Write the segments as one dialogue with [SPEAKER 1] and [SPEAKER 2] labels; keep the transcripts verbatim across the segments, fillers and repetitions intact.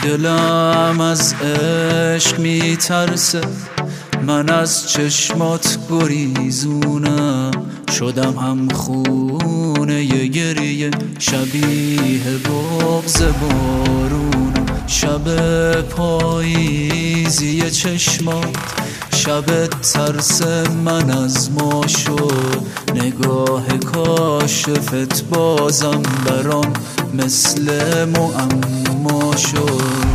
[SPEAKER 1] دلم از عشق میترسه، من از چشمات گریزونم، شدم هم خونه ی گریه، شبیه بغض بارونم. شب پاییزی چشمات، شب ترس من از ما شد، نگاه کاشفت بازم برام مثل معما شد.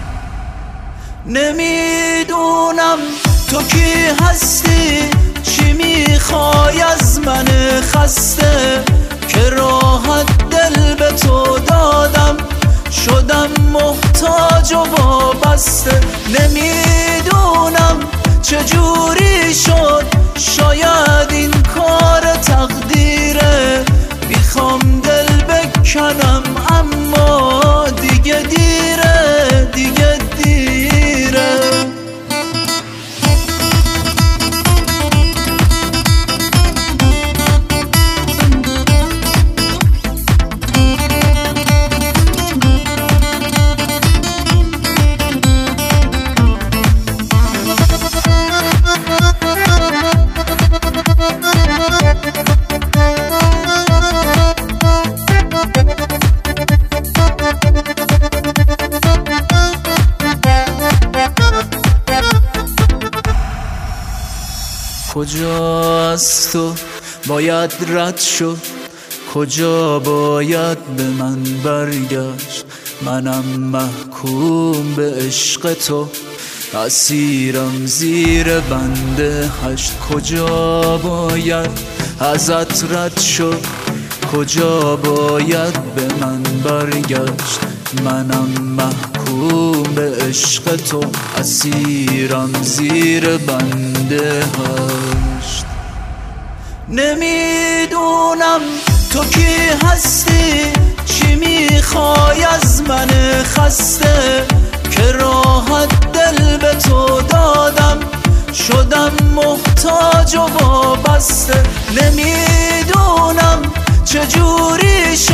[SPEAKER 1] نمیدونم تو کی هستی، چی میخوای از من خسته، که راحت دل به تو دادم، شدم محتاج و وابسته. نمیدونم چجوری شد، شاید این کار تقدیره، میخوام دل بکنم اما دیگه دیره، دیگه دیره. کجا از تو باید رد شد، کجا باید به من برگشت، منم محکوم به عشق تو، اسیرم زیر بند هشت. کجا باید ازت رد شد، کجا باید به من برگشت، منم محکوم به عشق تو، اسیرم زیر بند هشت. نمیدونم تو کی هستی، چی میخوای از من خسته، که راحت دل به تو دادم، شدم محتاج و وابسته. نمیدونم چجوری